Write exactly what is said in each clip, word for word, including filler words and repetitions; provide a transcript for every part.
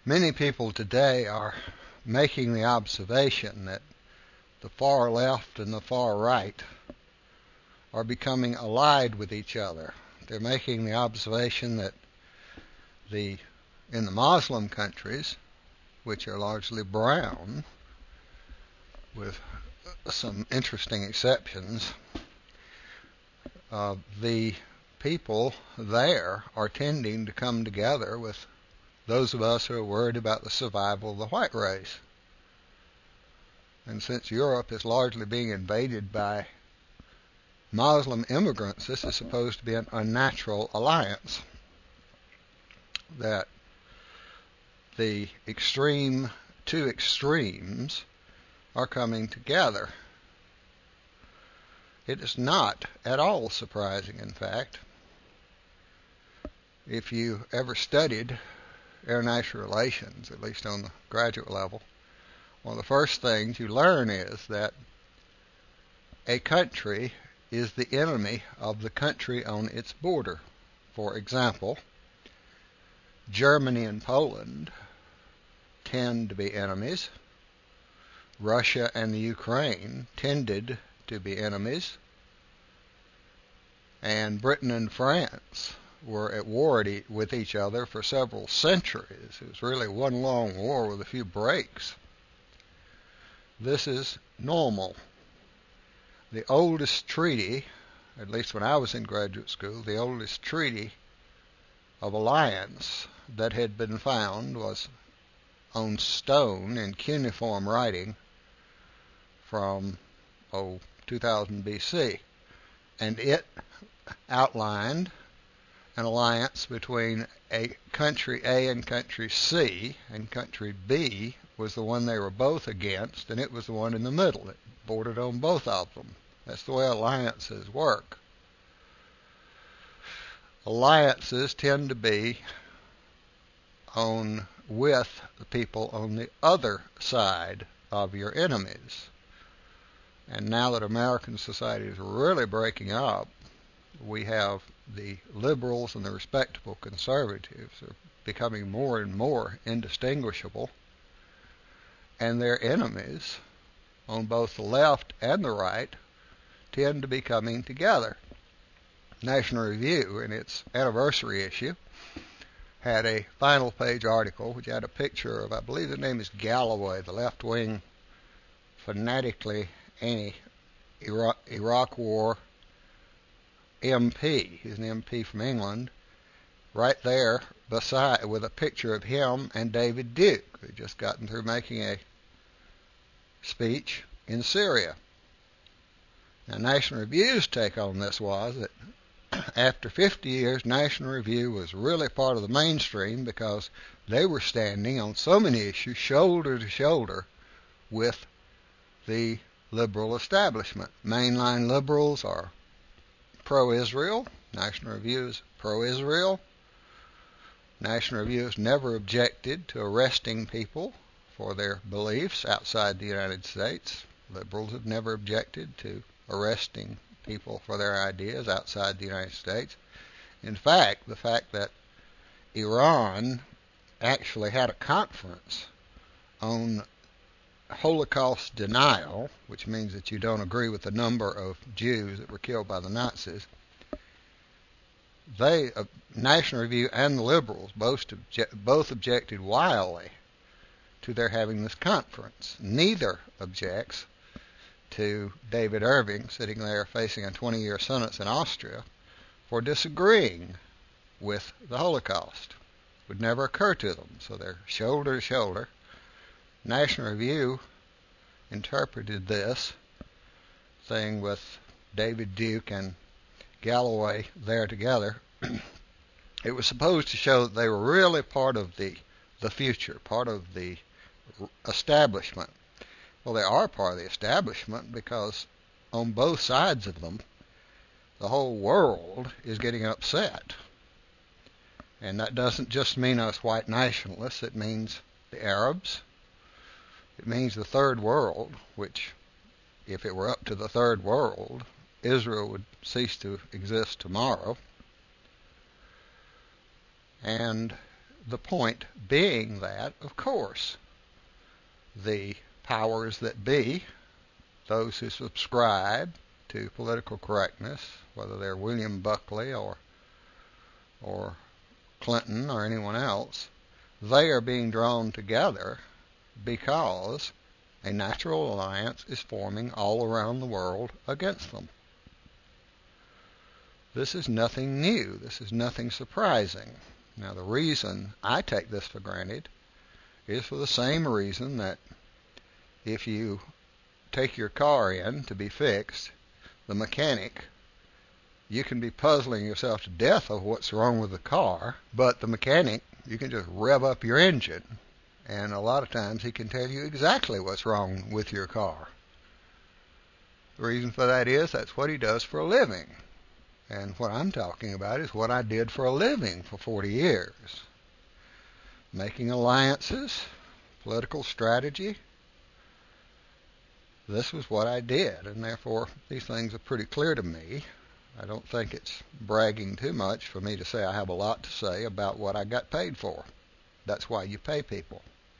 Many people today are making the observation that the far left and the far right are becoming allied with each other. They're making the observation that the in the Muslim countries, which are largely brown, with some interesting exceptions, uh, the people there are tending to come together with those of us who are worried about the survival of the white race. And since Europe is largely being invaded by Muslim immigrants, this is supposed to be an unnatural alliance. That the extreme, two extremes are coming together. It is not at all surprising, in fact. If you ever studied international relations, at least on the graduate level, one of the first things you learn is that a country is the enemy of the country on its border. For example, Germany and Poland tend to be enemies. Russia and the Ukraine tended to be enemies. And Britain and France were at war with each other for several centuries. It was really one long war with a few breaks. This is normal. The oldest treaty, at least when I was in graduate school, the oldest treaty of alliance that had been found was on stone in cuneiform writing from, oh, two thousand B C. And it outlined an alliance between a country A and country C, and country B was the one they were both against, and it was the one in the middle. It bordered on both of them. That's the way alliances work. Alliances tend to be on with the people on the other side of your enemies. And now that American society is really breaking up, we have the liberals and the respectable conservatives are becoming more and more indistinguishable, and their enemies on both the left and the right tend to be coming together. National Review, in its anniversary issue, had a final page article which had a picture of, I believe the name is Galloway, the left-wing, fanatically anti-Iraq Iraq War M P. He's an M P from England, right there beside with a picture of him and David Duke, who had just gotten through making a speech in Syria. Now, National Review's take on this was that after fifty years, National Review was really part of the mainstream because they were standing on so many issues shoulder to shoulder with the liberal establishment. Mainline liberals are pro-Israel. National Review is pro-Israel. National Review has never objected to arresting people for their beliefs outside the United States. Liberals have never objected to arresting people for their ideas outside the United States. In fact, the fact that Iran actually had a conference on Holocaust denial, which means that you don't agree with the number of Jews that were killed by the Nazis, they, uh, National Review and the liberals, both, obje- both objected wildly to their having this conference. Neither objects to David Irving sitting there facing a twenty-year sentence in Austria for disagreeing with the Holocaust. It would never occur to them, so they're shoulder to shoulder. National Review interpreted this thing with David Duke and Galloway there together. It was supposed to show that they were really part of the, the future, part of the establishment. Well, they are part of the establishment because on both sides of them, the whole world is getting upset. And that doesn't just mean us white nationalists. It means the Arabs. It means the third world, which, if it were up to the third world, Israel would cease to exist tomorrow. And the point being that, of course, the powers that be, those who subscribe to political correctness, whether they're William Buckley or or Clinton or anyone else, they are being drawn together because a natural alliance is forming all around the world against them. This is nothing new. This is nothing surprising. Now, the reason I take this for granted is for the same reason that if you take your car in to be fixed, the mechanic, you can be puzzling yourself to death of what's wrong with the car, but the mechanic, you can just rev up your engine, and a lot of times he can tell you exactly what's wrong with your car. The reason for that is that's what he does for a living. And what I'm talking about is what I did for a living for forty years. Making alliances, political strategy. This was what I did, and therefore these things are pretty clear to me. I don't think it's bragging too much for me to say I have a lot to say about what I got paid for. That's why you pay people.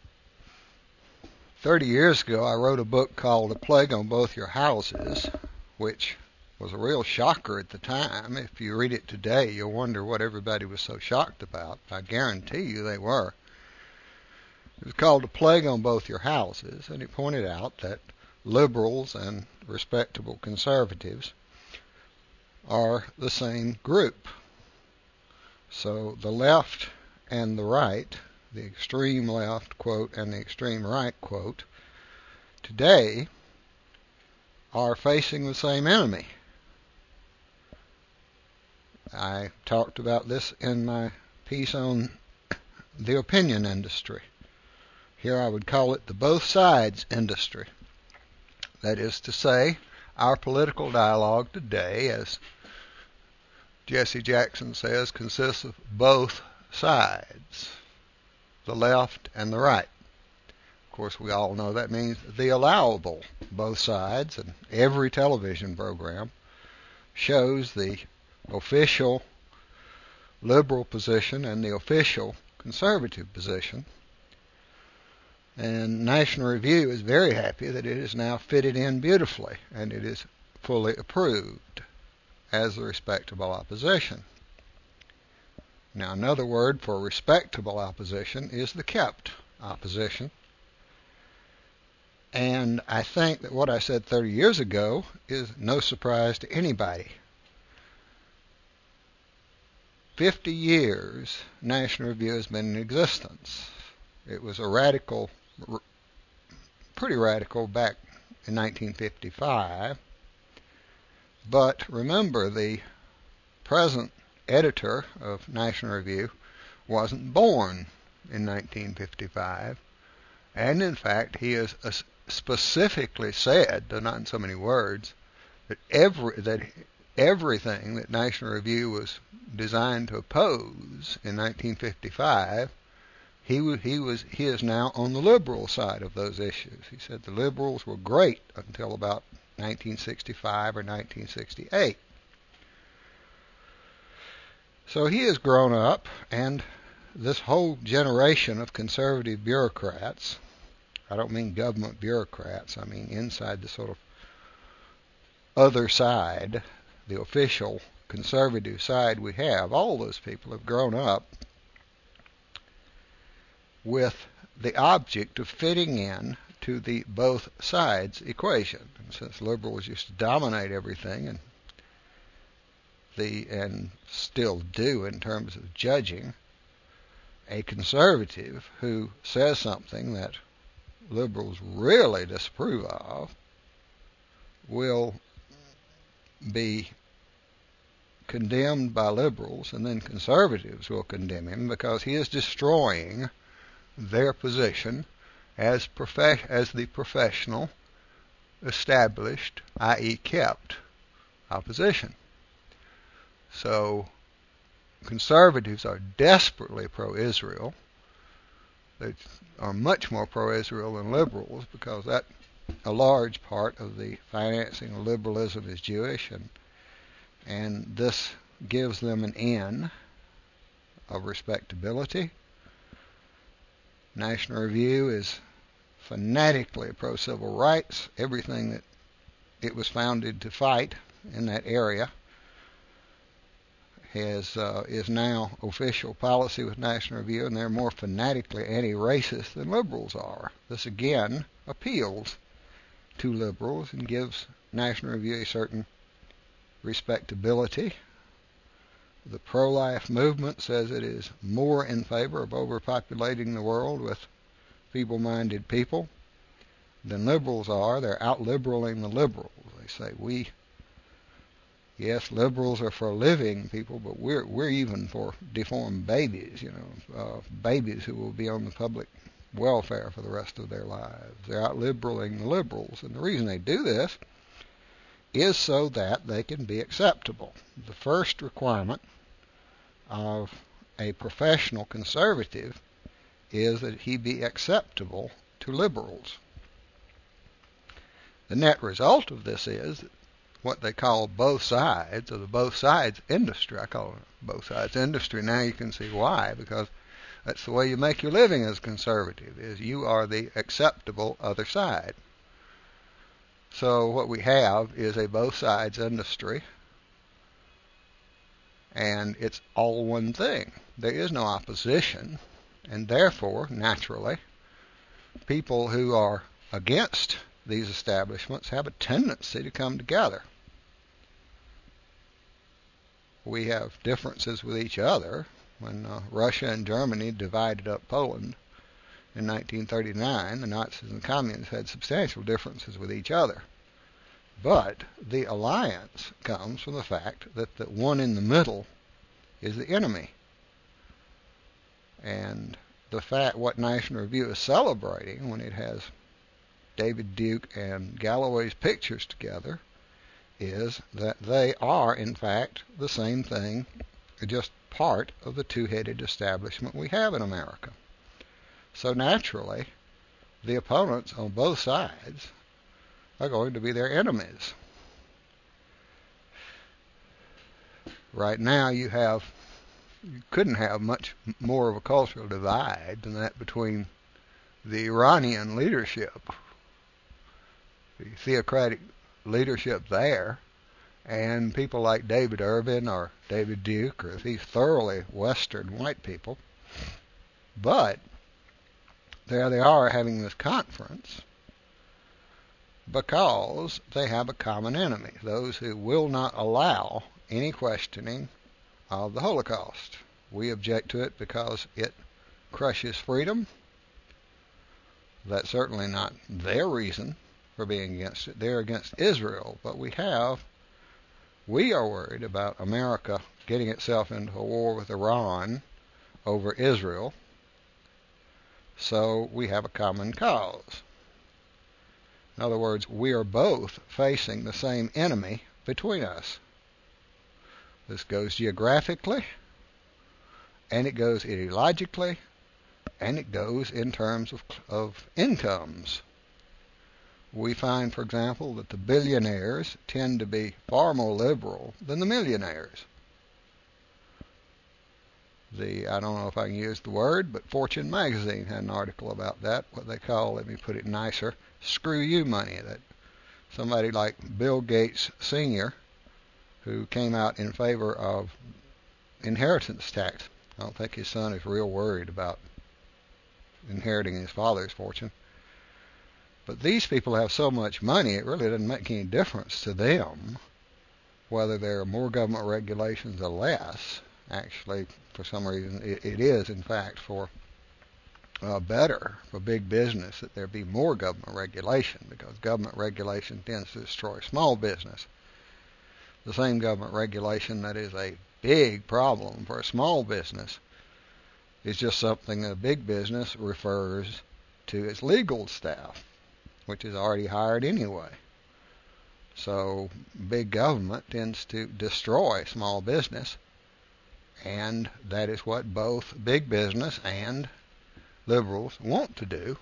Thirty years ago, I wrote a book called A Plague on Both Your Houses, which was a real shocker at the time. If you read it today, you'll wonder what everybody was so shocked about. I guarantee you they were. It was called A Plague on Both Your Houses, and it pointed out that liberals and respectable conservatives are the same group. So the left and the right, the extreme left, quote, and the extreme right, quote, today are facing the same enemy. I talked about this in my piece on the opinion industry. Here I would call it the both sides industry. That is to say, our political dialogue today, as Jesse Jackson says, consists of both sides, the left and the right. Of course, we all know that means the allowable both sides, and every television program shows the official liberal position and the official conservative position. And National Review is very happy that it is now fitted in beautifully, and it is fully approved as the respectable opposition. Now, another word for respectable opposition is the kept opposition. And I think that what I said thirty years ago is no surprise to anybody. Fifty years National Review has been in existence. It was a radical, pretty radical back in nineteen fifty-five. But remember, the present editor of National Review wasn't born in nineteen fifty-five. And in fact, he has specifically said, though not in so many words, that every that everything that National Review was designed to oppose in nineteen fifty-five, he was, he was he is now on the liberal side of those issues. He said the liberals were great until about nineteen sixty-five or nineteen sixty-eight. So he has grown up, and this whole generation of conservative bureaucrats, I don't mean government bureaucrats, I mean inside the sort of other side, the official conservative side we have, all those people have grown up with the object of fitting in to the both sides equation. And since liberals used to dominate everything, and the and still do in terms of judging, a conservative who says something that liberals really disapprove of will be condemned by liberals, and then conservatives will condemn him because he is destroying their position as prof- as the professional, established, that is kept, opposition. So conservatives are desperately pro-Israel. They are much more pro-Israel than liberals because that a large part of the financing of liberalism is Jewish, and and this gives them an in of respectability. National Review is fanatically pro-civil rights. Everything that it was founded to fight in that area has uh, is now official policy with National Review, and they're more fanatically anti-racist than liberals are. This again appeals to liberals and gives National Review a certain respectability. The pro-life movement says it is more in favor of overpopulating the world with feeble-minded people than liberals are. They're out-liberaling the liberals. They say, we, yes, liberals are for living people, but we're we're even for deformed babies, you know, uh, babies who will be on the public welfare for the rest of their lives. They're out-liberaling the liberals, and the reason they do this is so that they can be acceptable. The first requirement of a professional conservative is that he be acceptable to liberals. The net result of this is what they call both sides, or the both sides industry. I call it both sides industry. Now you can see why, because that's the way you make your living as a conservative, is you are the acceptable other side. So what we have is a both sides industry, and it's all one thing. There is no opposition, and therefore, naturally, people who are against these establishments have a tendency to come together. We have differences with each other. When uh, Russia and Germany divided up Poland in nineteen thirty-nine, the Nazis and the Communists had substantial differences with each other. But the alliance comes from the fact that the one in the middle is the enemy. And the fact what National Review is celebrating when it has David Duke and Galloway's pictures together is that they are, in fact, the same thing, just part of the two-headed establishment we have in America. So naturally, the opponents on both sides are going to be their enemies. Right now you have, you couldn't have much more of a cultural divide than that between the Iranian leadership, the theocratic leadership there, and people like David Irvin or David Duke or these thoroughly Western white people. But there they are having this conference because they have a common enemy, those who will not allow any questioning of the Holocaust. We object to it because it crushes freedom. That's certainly not their reason for being against it. They're against Israel, but we have, we are worried about America getting itself into a war with Iran over Israel, so we have a common cause. In other words, we are both facing the same enemy between us. This goes geographically, and it goes ideologically, and it goes in terms of, of incomes. We find, for example, that the billionaires tend to be far more liberal than the millionaires. The, I don't know if I can use the word, but Fortune magazine had an article about that, what they call, let me put it nicer, screw you money. That somebody like Bill Gates Senior, who came out in favor of inheritance tax. I don't think his son is real worried about inheriting his father's fortune. But these people have so much money, it really doesn't make any difference to them whether there are more government regulations or less. Actually, for some reason, it, it is, in fact, for uh, better for big business that there be more government regulation, because government regulation tends to destroy small business. The same government regulation that is a big problem for a small business is just something that a big business refers to its legal staff, which is already hired anyway. So big government tends to destroy small business, and that is what both big business and liberals want to do.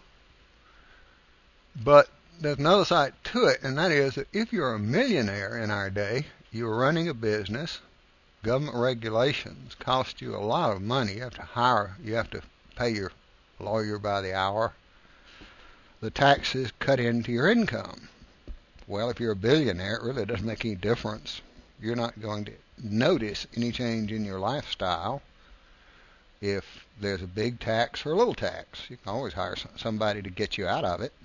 But there's another side to it, and that is that if you're a millionaire in our day, you're running a business, government regulations cost you a lot of money. You have to hire, you have to pay your lawyer by the hour, the taxes cut into your income. Well, if you're a billionaire, it really doesn't make any difference. You're not going to notice any change in your lifestyle if there's a big tax or a little tax. You can always hire somebody to get you out of it.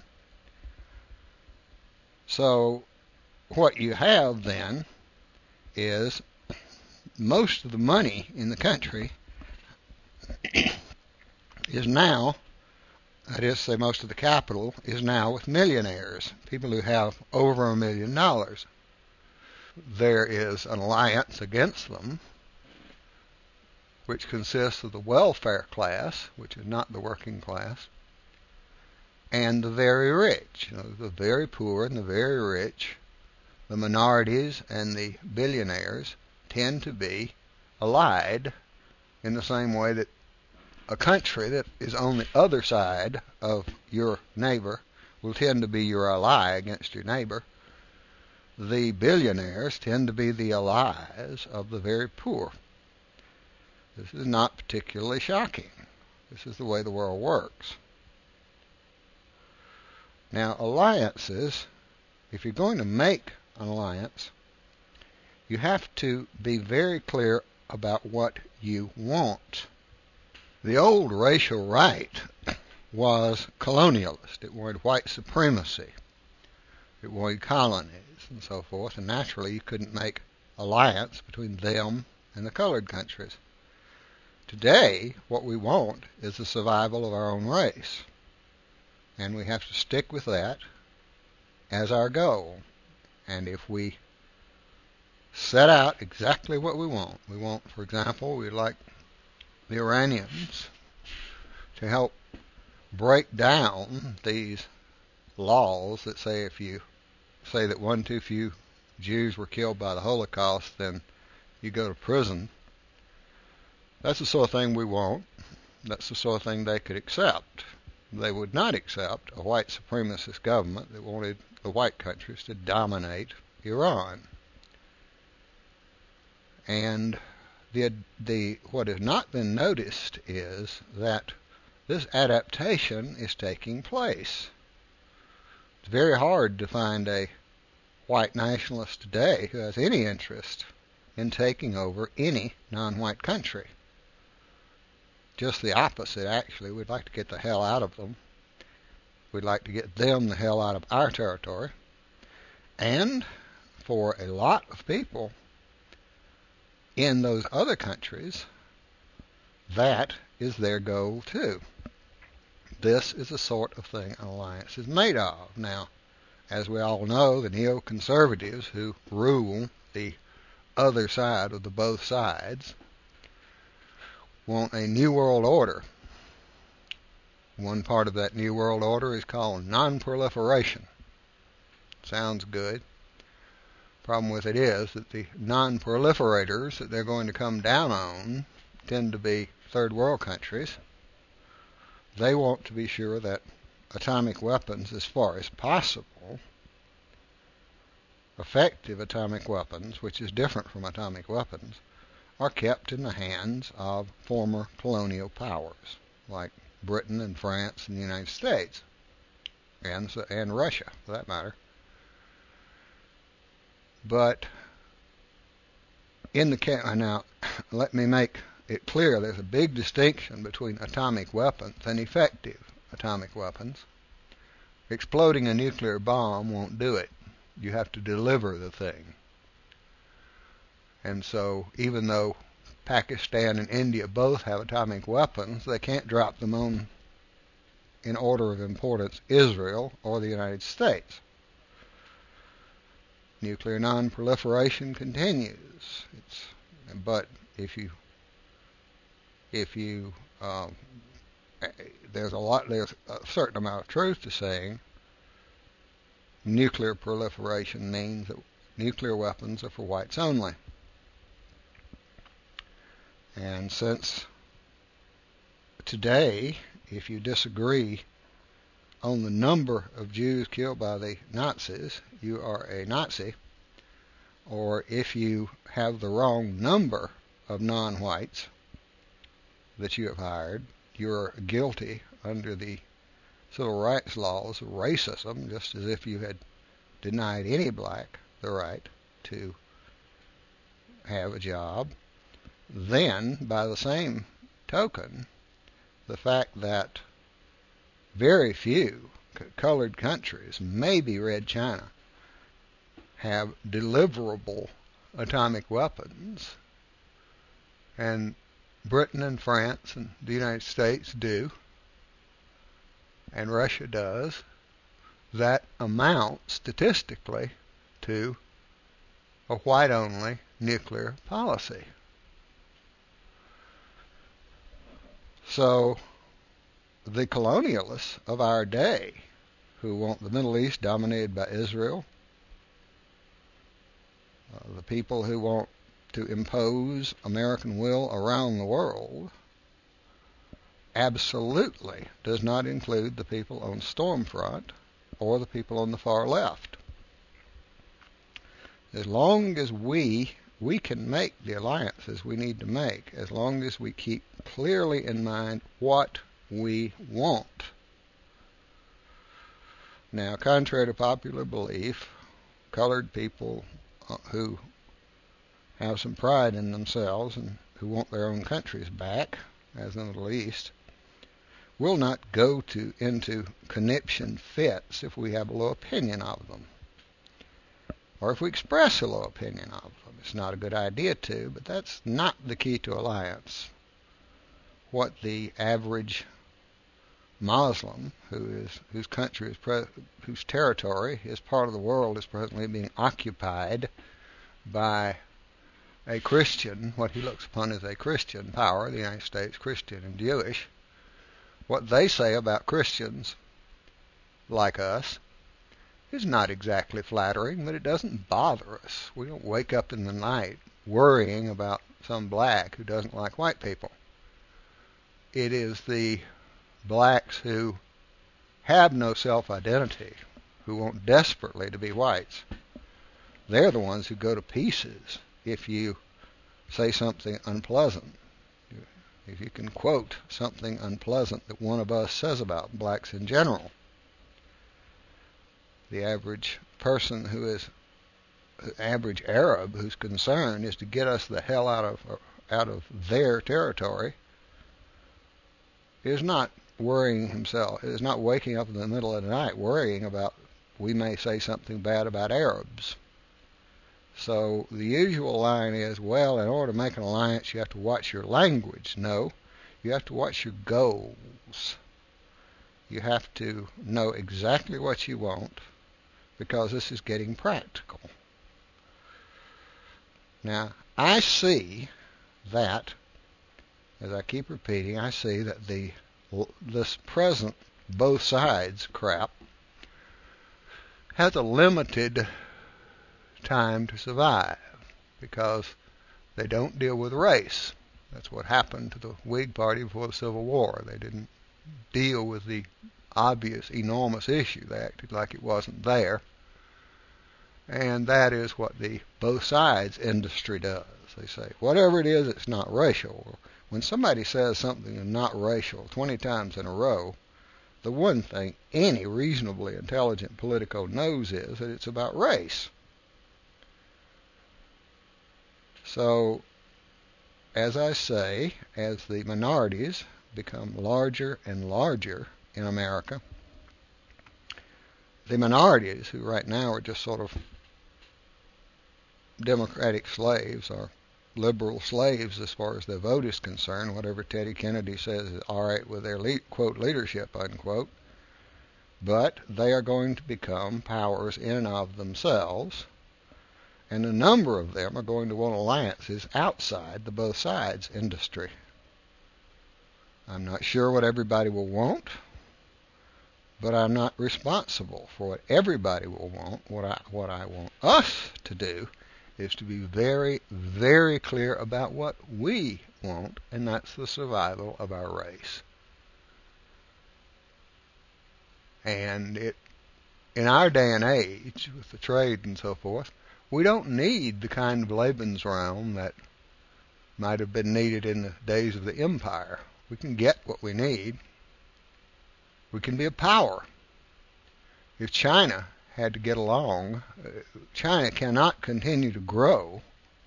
So what you have then is most of the money in the country is now, that is to say most of the capital, is now with millionaires, people who have over a million dollars. There is an alliance against them, which consists of the welfare class, which is not the working class, and the very rich. You know, the very poor and the very rich, the minorities and the billionaires, tend to be allied in the same way that a country that is on the other side of your neighbor will tend to be your ally against your neighbor. The billionaires tend to be the allies of the very poor. This is not particularly shocking. This is the way the world works. Now, alliances, if you're going to make an alliance, you have to be very clear about what you want. The old racial right was colonialist. It wanted white supremacy. It wanted colonies and so forth, and naturally you couldn't make alliance between them and the colored countries. Today, what we want is the survival of our own race, and we have to stick with that as our goal. And if we set out exactly what we want, we want, for example, we'd like the Iranians to help break down these laws that say if you say that one too few Jews were killed by the Holocaust, then you go to prison. That's the sort of thing we want. That's the sort of thing they could accept. They would not accept a white supremacist government that wanted the white countries to dominate Iran. And the, the, what has not been noticed is that this adaptation is taking place. It's very hard to find a white nationalist today who has any interest in taking over any non-white country. Just the opposite, actually. We'd like to get the hell out of them. We'd like to get them the hell out of our territory. And for a lot of people in those other countries, that is their goal too. This is the sort of thing an alliance is made of. Now, as we all know, the neoconservatives who rule the other side of the both sides want a new world order. One part of that new world order is called non-proliferation. Sounds good. Problem with it is that the non-proliferators that they're going to come down on tend to be third world countries. They want to be sure that atomic weapons, as far as possible, effective atomic weapons, which is different from atomic weapons, are kept in the hands of former colonial powers, like Britain and France and the United States, and, and Russia, for that matter. But in the case, now, let me make it clear there's a big distinction between atomic weapons and effective atomic weapons. Exploding a nuclear bomb won't do it. You have to deliver the thing. And so even though Pakistan and India both have atomic weapons, they can't drop them on, in order of importance, Israel or the United States. Nuclear non-proliferation continues. It's, but if you, if you, um, there's a lot, there's a certain amount of truth to saying nuclear proliferation means that nuclear weapons are for whites only. And since today, if you disagree on the number of Jews killed by the Nazis, you are a Nazi, or if you have the wrong number of non-whites that you have hired, you're guilty under the civil rights laws of racism, just as if you had denied any black the right to have a job. Then, by the same token, the fact that very few colored countries, maybe Red China, have deliverable atomic weapons, and Britain and France and the United States do, and Russia does, that amounts statistically to a white-only nuclear policy. So the colonialists of our day, who want the Middle East dominated by Israel, uh, the people who want to impose American will around the world, absolutely does not include the people on Stormfront or the people on the far left. As long as we we can make the alliances we need to make, as long as we keep clearly in mind what we want. Now, contrary to popular belief, colored people uh, who have some pride in themselves and who want their own countries back, as in the Middle East, will not go to into conniption fits if we have a low opinion of them, or if we express a low opinion of them. It's not a good idea to, but that's not the key to alliance. What the average Muslim, who is whose country is pre- whose territory, his part of the world is presently being occupied by a Christian, what he looks upon as a Christian power, the United States, Christian and Jewish, what they say about Christians like us is not exactly flattering, but it doesn't bother us. We don't wake up in the night worrying about some black who doesn't like white people. It is the blacks who have no self-identity, who want desperately to be whites. They're the ones who go to pieces if you say something unpleasant. If you can quote something unpleasant that one of us says about blacks in general. The average person who is, average Arab whose concern is to get us the hell out of out of their territory, is not worrying himself, is not waking up in the middle of the night worrying about we may say something bad about Arabs. So the usual line is, well, in order to make an alliance, you have to watch your language. No, you have to watch your goals. You have to know exactly what you want, because this is getting practical. Now, I see that, as I keep repeating, I see that the this present both sides crap has a limited time to survive, because they don't deal with race. That's what happened to the Whig Party before the Civil War. They didn't deal with the obvious, enormous issue. They acted like it wasn't there. And that is what the both sides industry does. They say, whatever it is, it's not racial. When somebody says something is not racial twenty times in a row, the one thing any reasonably intelligent politico knows is that it's about race. So, as I say, as the minorities become larger and larger in America, the minorities, who right now are just sort of democratic slaves or liberal slaves as far as their vote is concerned, whatever Teddy Kennedy says is all right with their, le- quote, leadership, unquote, but they are going to become powers in and of themselves, and a number of them are going to want alliances outside the both sides industry. I'm not sure what everybody will want, but I'm not responsible for what everybody will want. What I, what I want us to do is to be very, very clear about what we want, and that's the survival of our race. And it, in our day and age, with the trade and so forth, we don't need the kind of Lebensraum that might have been needed in the days of the empire. We can get what we need. We can be a power. If China had to get along, China cannot continue to grow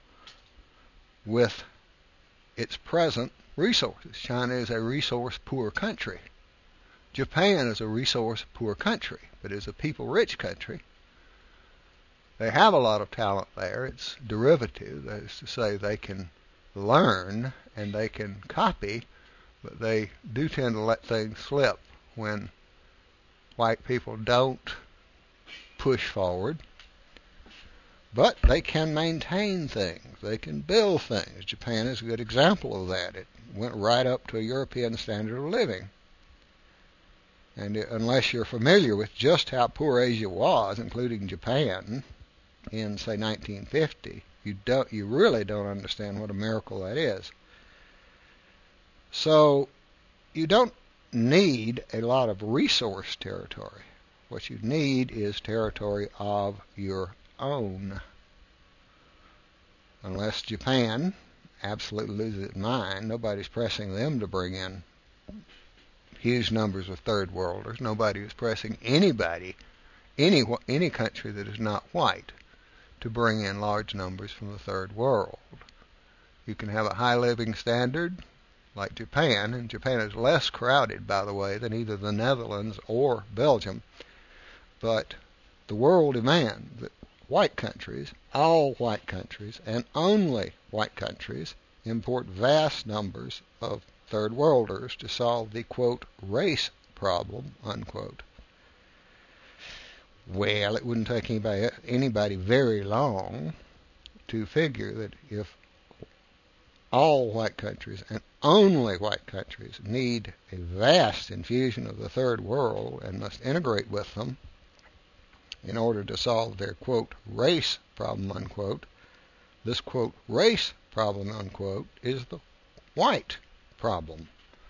with its present resources. China is a resource-poor country. Japan is a resource-poor country, but is a people-rich country. They have a lot of talent there. It's derivative, that is to say they can learn and they can copy, but they do tend to let things slip when white people don't push forward. But they can maintain things. They can build things. Japan is a good example of that. It went right up to a European standard of living. And it, unless you're familiar with just how poor Asia was, including Japan, in, say, nineteen fifty, you don't, you really don't understand what a miracle that is. So you don't need a lot of resource territory. What you need is territory of your own. Unless Japan absolutely loses its mind, nobody's pressing them to bring in huge numbers of third worlders. Nobody is pressing anybody, any any country that is not white, to bring in large numbers from the third world. You can have a high living standard like Japan, and Japan is less crowded, by the way, than either the Netherlands or Belgium. But the world demands that white countries, all white countries, and only white countries, import vast numbers of third worlders to solve the, quote, race problem, unquote. Well, it wouldn't take anybody, anybody very long to figure that if all white countries and only white countries need a vast infusion of the third world and must integrate with them in order to solve their, quote, race problem, unquote, this, quote, race problem, unquote, is the white problem.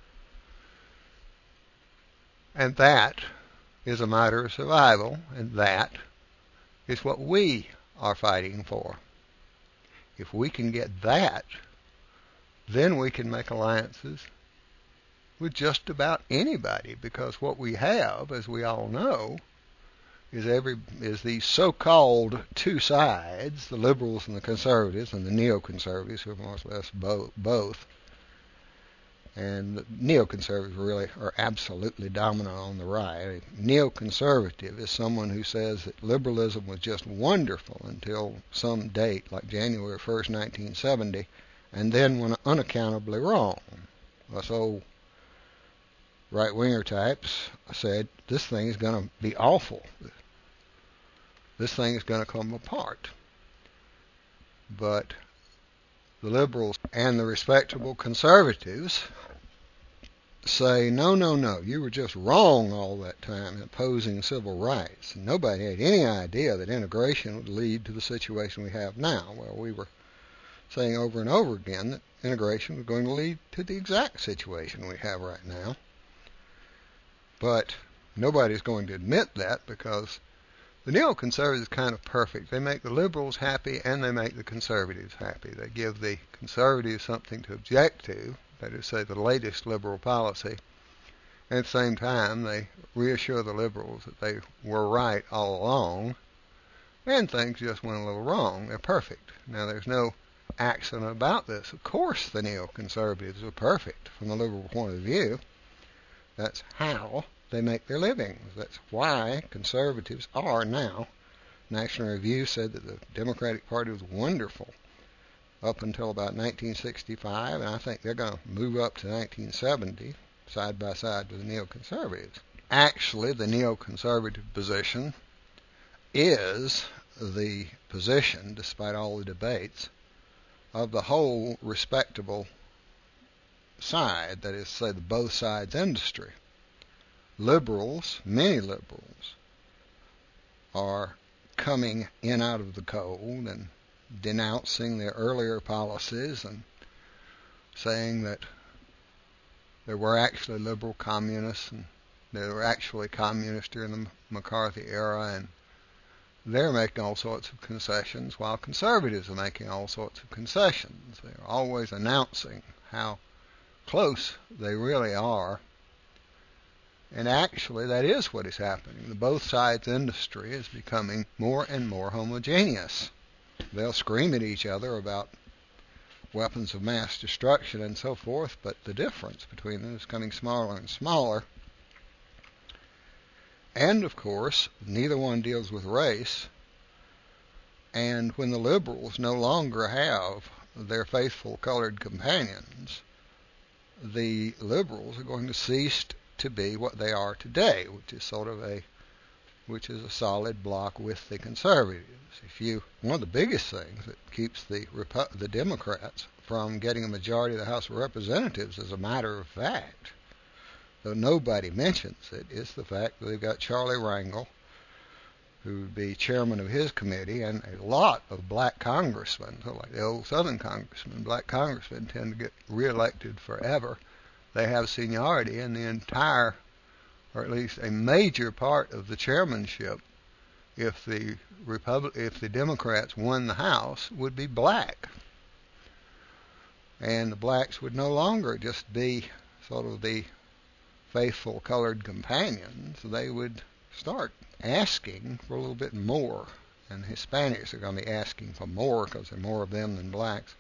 And that is a matter of survival, and that is what we are fighting for. If we can get that, then we can make alliances with just about anybody, because what we have, as we all know, is every is these so-called two sides, the liberals and the conservatives, and the neoconservatives, who are more or less bo- both. And the neoconservatives really are absolutely dominant on the right. A neoconservative is someone who says that liberalism was just wonderful until some date, like January first, nineteen seventy, and then went unaccountably wrong. Us old right-winger types said, this thing is going to be awful. This thing is going to come apart. But the liberals and the respectable conservatives say, no, no, no, you were just wrong all that time in opposing civil rights. And nobody had any idea that integration would lead to the situation we have now. Well, we were saying over and over again that integration was going to lead to the exact situation we have right now. But nobody's going to admit that, because the neoconservatives is kind of perfect. They make the liberals happy and they make the conservatives happy. They give the conservatives something to object to, that is, say, the latest liberal policy. And at the same time, they reassure the liberals that they were right all along, and things just went a little wrong. They're perfect. Now, there's no accident about this. Of course the neoconservatives are perfect from the liberal point of view. That's how they make their livings. That's why conservatives are now. National Review said that the Democratic Party was wonderful up until about nineteen sixty-five, and I think they're going to move up to nineteen seventy, side by side with the neoconservatives. Actually, the neoconservative position is the position, despite all the debates, of the whole respectable side, that is, say, the both sides industry. Liberals, many liberals, are coming in out of the cold and denouncing their earlier policies and saying that there were actually liberal communists and there were actually communists during the McCarthy era, and they're making all sorts of concessions while conservatives are making all sorts of concessions. They're always announcing how close they really are. And actually, that is what is happening. The both sides industry is becoming more and more homogeneous. They'll scream at each other about weapons of mass destruction and so forth, but the difference between them is becoming smaller and smaller. And, of course, neither one deals with race. And when the liberals no longer have their faithful colored companions, the liberals are going to cease to be what they are today, which is sort of a which is a solid block with the conservatives. If you one of the biggest things that keeps the the Democrats from getting a majority of the House of Representatives, as a matter of fact, though nobody mentions it, is the fact that they've got Charlie Rangel, who would be chairman of his committee, and a lot of black congressmen, so like the old Southern congressmen. Black congressmen tend to get reelected forever. They have seniority, and the entire, or at least a major part of the chairmanship, if the Republic, if the Democrats won the House, would be black. And the blacks would no longer just be sort of the faithful colored companions. They would start asking for a little bit more. And Hispanics are going to be asking for more because there are more of them than blacks.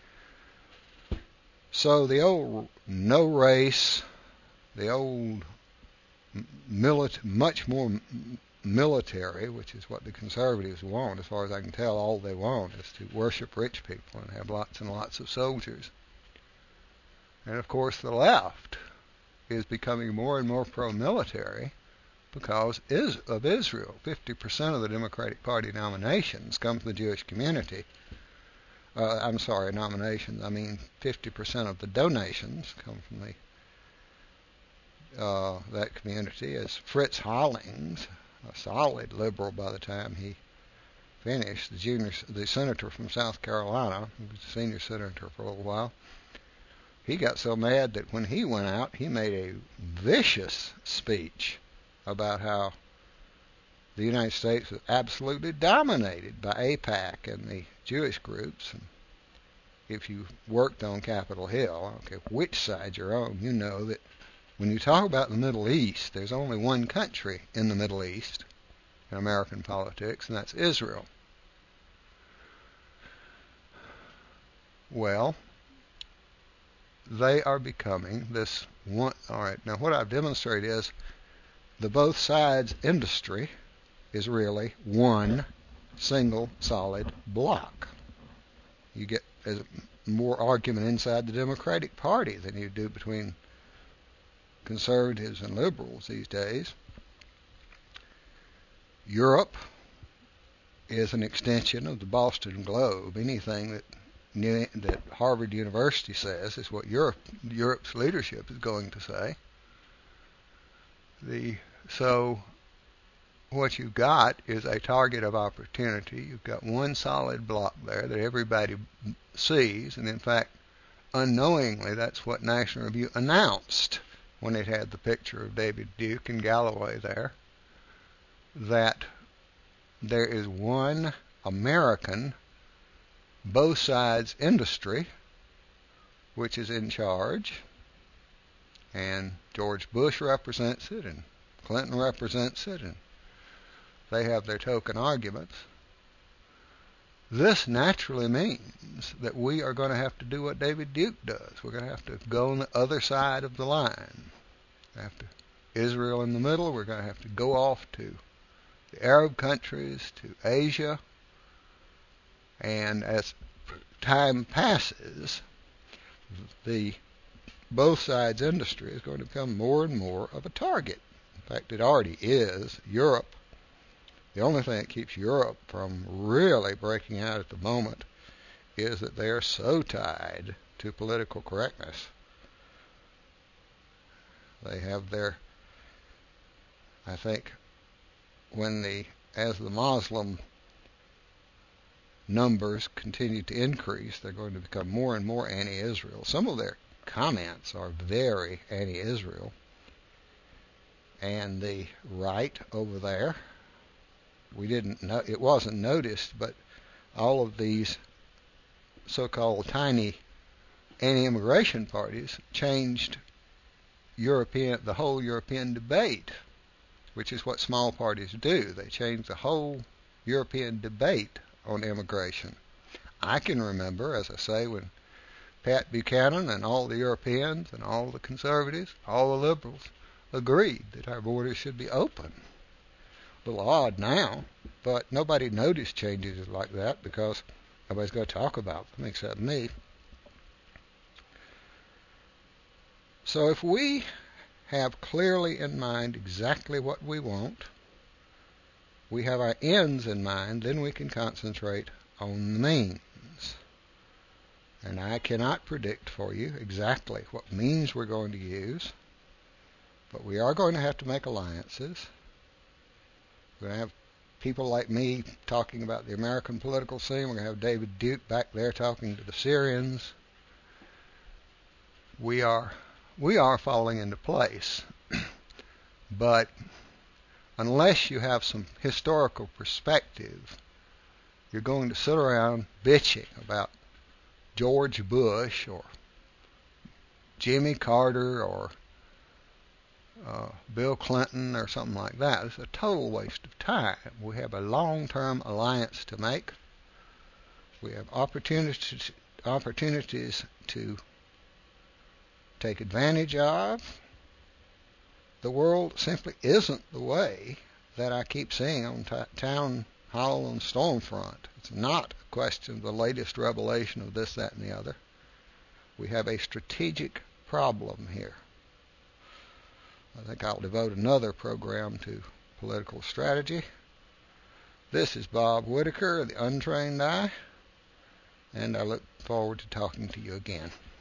So the old no race, the old milit- much more military, which is what the conservatives want, as far as I can tell, all they want is to worship rich people and have lots and lots of soldiers. And of course the left is becoming more and more pro-military because is of Israel. fifty percent of the Democratic Party nominations come from the Jewish community. Uh, I'm sorry, nominations. I mean, fifty percent of the donations come from the uh, that community. As Fritz Hollings, a solid liberal by the time he finished, the junior, the senator from South Carolina, who was a senior senator for a little while, he got so mad that when he went out, he made a vicious speech about how the United States was absolutely dominated by AIPAC and the Jewish groups. And if you worked on Capitol Hill, I don't care which side you're on, you know that when you talk about the Middle East, there's only one country in the Middle East in American politics, and that's Israel. Well, they are becoming this one. All right, now what I've demonstrated is the both sides industry is really one single solid block. You get more argument inside the Democratic Party than you do between conservatives and liberals these days. Europe is an extension of the Boston Globe. Anything that that Harvard University says is what Europe Europe's leadership is going to say. The so what you've got is a target of opportunity. You've got one solid block there that everybody sees, and in fact, unknowingly, that's what National Review announced when it had the picture of David Duke and Galloway there, that there is one American both sides industry which is in charge, and George Bush represents it, and Clinton represents it, and they have their token arguments. This naturally means that we are going to have to do what David Duke does. We're going to have to go on the other side of the line. After Israel in the middle, we're going to have to go off to the Arab countries, to Asia, and as time passes, the both sides industry is going to become more and more of a target. In fact, it already is. Europe, the only thing that keeps Europe from really breaking out at the moment is that they are so tied to political correctness. They have their, I think, when the, as the Muslim numbers continue to increase, they're going to become more and more anti-Israel. Some of their comments are very anti-Israel. And the right over there, we didn't know, it wasn't noticed, but all of these so-called tiny anti-immigration parties changed European, the whole European debate, which is what small parties do. They change the whole European debate on immigration. I can remember, as I say, when Pat Buchanan and all the Europeans and all the conservatives, all the liberals, agreed that our borders should be open. A little odd now, but nobody noticed changes like that because nobody's going to talk about them except me. So if we have clearly in mind exactly what we want, we have our ends in mind, then we can concentrate on the means. And I cannot predict for you exactly what means we're going to use, but we are going to have to make alliances. We're going to have people like me talking about the American political scene. We're going to have David Duke back there talking to the Syrians. We are, we are falling into place. But unless you have some historical perspective, you're going to sit around bitching about George Bush or Jimmy Carter or uh, Bill Clinton or something like that. It's a total waste of time. We have a long-term alliance to make. We have opportunities, opportunities to take advantage of. The world simply isn't the way that I keep seeing on t- Town Hall and Stormfront. It's not a question of the latest revelation of this, that, and the other. We have a strategic problem here. I think I'll devote another program to political strategy. This is Bob Whitaker, the Untrained Eye, and I look forward to talking to you again.